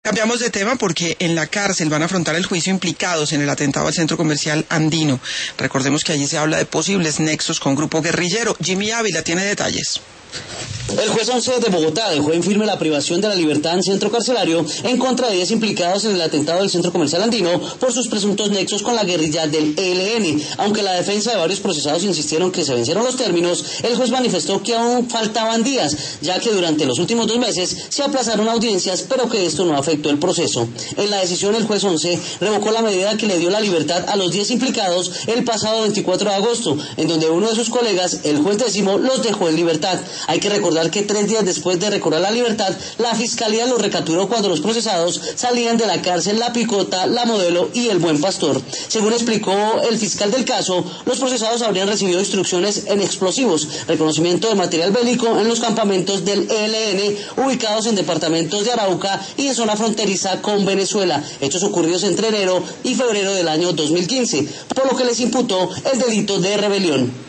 Cambiamos de tema porque en la cárcel van a afrontar el juicio implicados en el atentado al centro comercial Andino. Recordemos que allí se habla de posibles nexos con grupo guerrillero. Jimmy Ávila tiene detalles. El juez 11 de Bogotá dejó en firme la privación de la libertad en centro carcelario en contra de 10 implicados en el atentado del centro comercial Andino por sus presuntos nexos con la guerrilla del ELN. Aunque la defensa de varios procesados insistieron que se vencieron los términos, el juez manifestó que aún faltaban días, ya que durante los últimos 2 meses se aplazaron audiencias, pero que esto no afectó el proceso. En la decisión, el juez 11 revocó la medida que le dio la libertad a los 10 implicados el pasado 24 de agosto, en donde uno de sus colegas, el juez 10º, los dejó en libertad. Hay que recordar que 3 días después de recobrar la libertad, la Fiscalía los recapturó cuando los procesados salían de la cárcel La Picota, La Modelo y El Buen Pastor. Según explicó el fiscal del caso, los procesados habrían recibido instrucciones en explosivos, reconocimiento de material bélico en los campamentos del ELN ubicados en departamentos de Arauca y en zona fronteriza con Venezuela, hechos ocurridos entre enero y febrero del año 2015, por lo que les imputó el delito de rebelión.